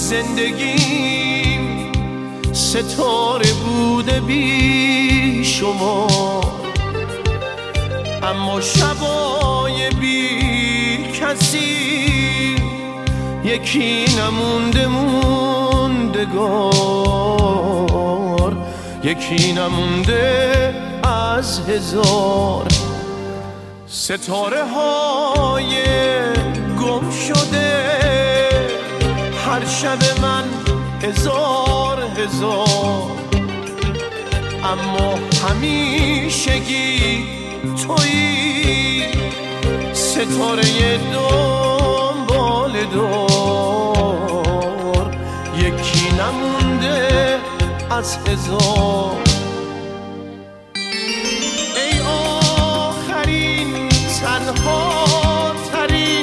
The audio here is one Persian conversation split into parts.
زندگیم ستاره بوده بی شما، اما شبای بی کسی یکی نمونده موندگار، یکی نمونده از هزار. ستاره های گم شده هر شب من هزار هزار، اما همیشگی تویی ستاره دنبال دار، یکی نمونده از هزار. ای آخرین تنها ترین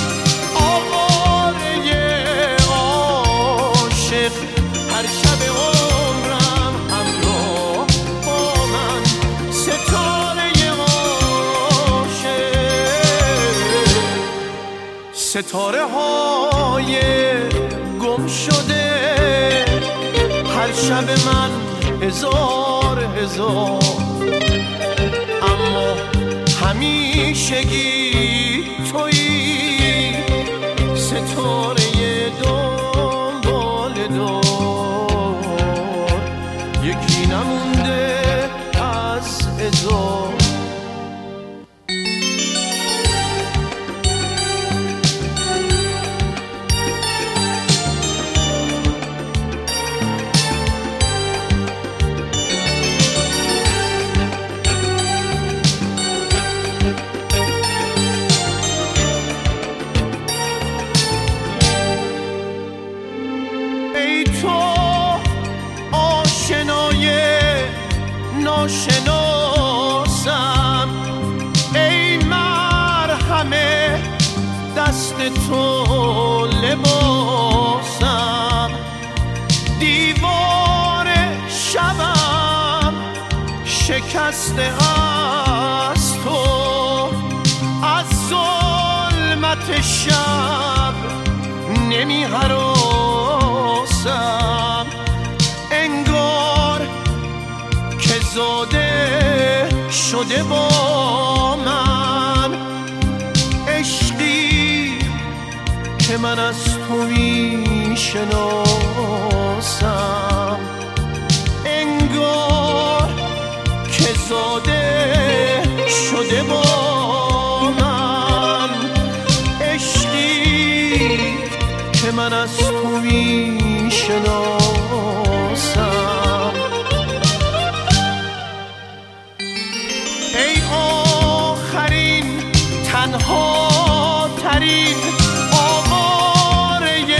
آواره عاشق، هر شب عمرم همراه با من ستاره عاشق. ستاره های گم شده هر شب من هزار هزار، اما همیشگی تویی ستاره دنبال دار، یکی نمونده از هزار. ناشناسم ای مرهمه دست تو لباسم، دیوار شبم شکسته از تو، از ظلمت شب نمی هراسم، انگار که زاده شده با من عشقی که من از تو می شناسم، انگار که زاده شده با من عشقی که من از تو می شناسم. ای آخرین تنها ترین آواره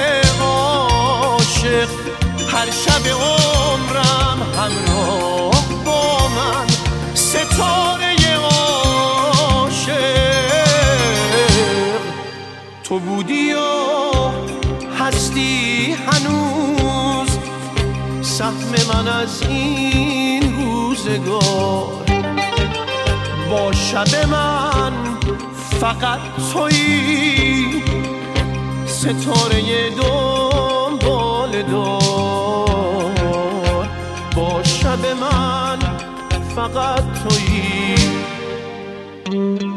عاشق، هر شب عمرم همراه با من ستاره عاشق. تو بودی و هستی هنوز سهم من از این روزگار، با شب من فقط تویی ستاره دنبال دار، با شب من فقط تویی.